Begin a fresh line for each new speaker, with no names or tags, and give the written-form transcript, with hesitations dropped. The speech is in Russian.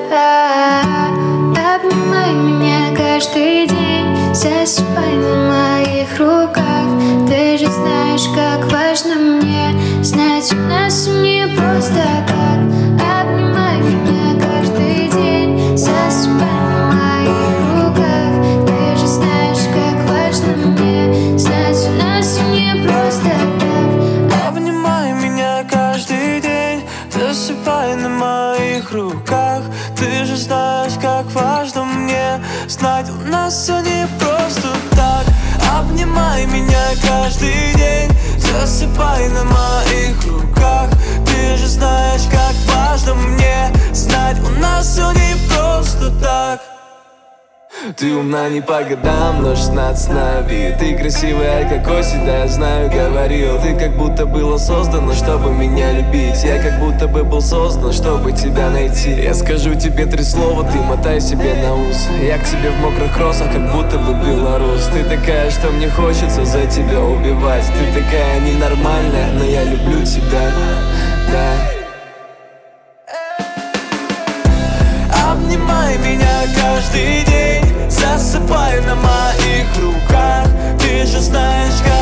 Обнимай меня каждый день, засыпай на моих руках. Ты же знаешь, как важно мне знать, у нас не просто так. Обнимай меня каждый день, засыпай на моих руках. Ты же знаешь, как важно мне знать, у нас не просто так.
Обнимай меня каждый день, засыпай на моих руках. Ты же знаешь, как важно мне знать, у нас все не просто так. Обнимай меня каждый день, засыпай на моих руках. Ты же знаешь, как важно мне знать, у нас все не просто так. Ты умна не по годам, но 16 на вид. Ты красивая, как осень, да я знаю, говорил. Ты как будто была создана, чтобы меня любить. Я как будто бы был создан, чтобы тебя найти. Я скажу тебе 3 слова, ты мотай себе на ус. Я к тебе в мокрых росах, как будто бы белорус. Ты такая, что мне хочется за тебя убивать. Ты такая ненормальная, но я люблю тебя, да. Обнимай меня каждый день, засыпай на моих руках. Ты же знаешь, как